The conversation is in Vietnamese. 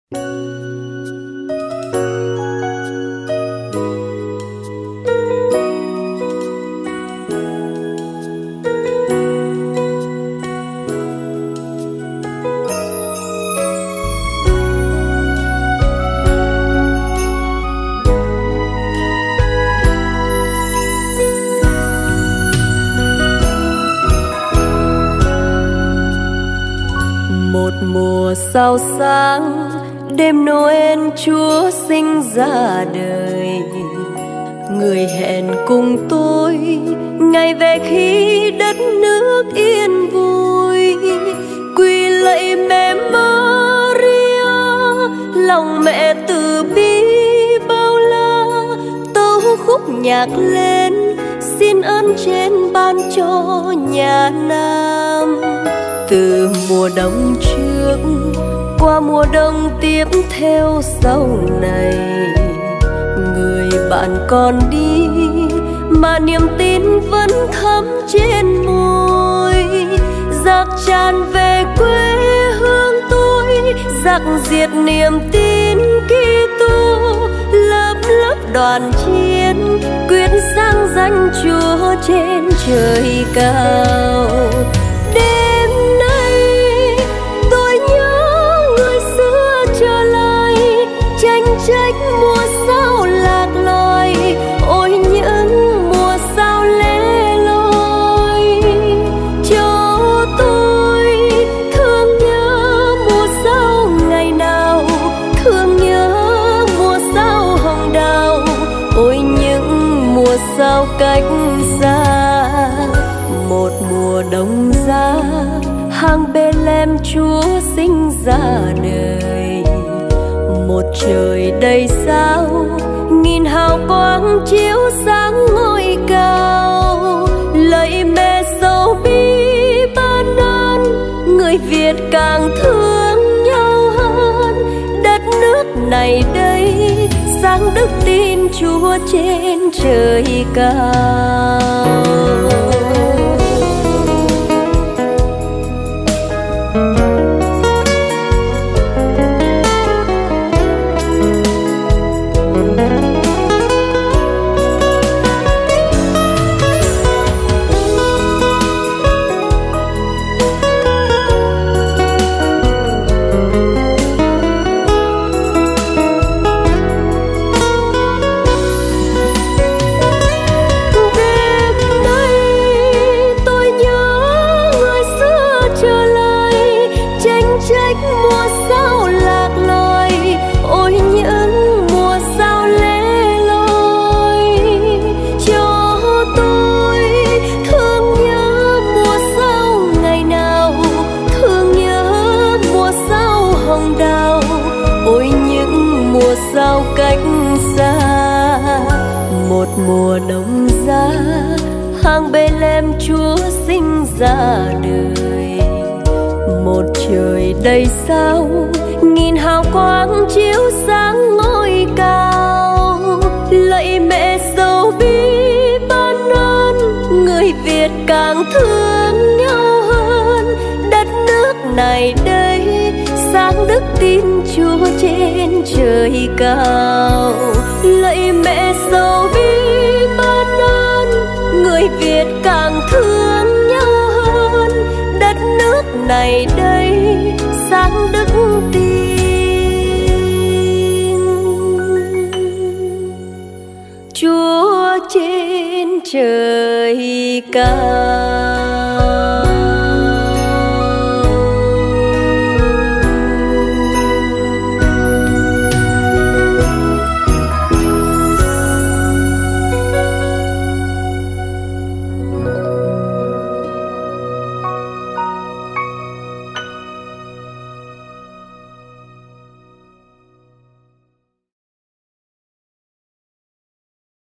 Một mùa sao sáng, đêm Noel Chúa sinh ra đời. Người hẹn cùng tôi ngày về khi đất nước yên vui. Quỳ lạy mẹ Maria, lòng mẹ từ bi bao la. Tấu khúc nhạc lên, xin ơn trên ban cho nhà Nam. Từ mùa đông trước qua mùa đông tiếp theo sau này, người bạn còn đi mà niềm tin vẫn thắm trên môi. Giặc tràn về quê hương tôi, giặc diệt niềm tin Kitô. Lớp lớp đoàn chiến quyết sáng danh Chúa trên trời cao. Trách mùa sao lạc loài, ôi những mùa sao lẻ loi. Cho tôi thương nhớ mùa sao ngày nào, thương nhớ mùa sao hồng đào. Ôi những mùa sao cách xa, một mùa đông giá hang Bethlehem Chúa sinh ra đời. Một trời đầy sao, nghìn hào quang chiếu sáng ngôi cao. Lạy mẹ dấu bi ban ơn, người Việt càng thương nhau hơn. Đất nước này đây sáng đức tin Chúa trên trời cao. Sao cách xa, một mùa đông giá hang Bethlehem Chúa sinh ra đời. Một trời đầy sao, nghìn hào quang chiếu sáng ngôi cao. Lạy mẹ dấu bi ban ơn, người Việt càng thương nhau hơn. Đất nước này đây sáng đức tin Chúa trên trời cao. Lạy mẹ dấu bi ban ơn, người Việt càng thương nhau hơn. Đất nước này đây sáng đức tin Chúa trên trời cao.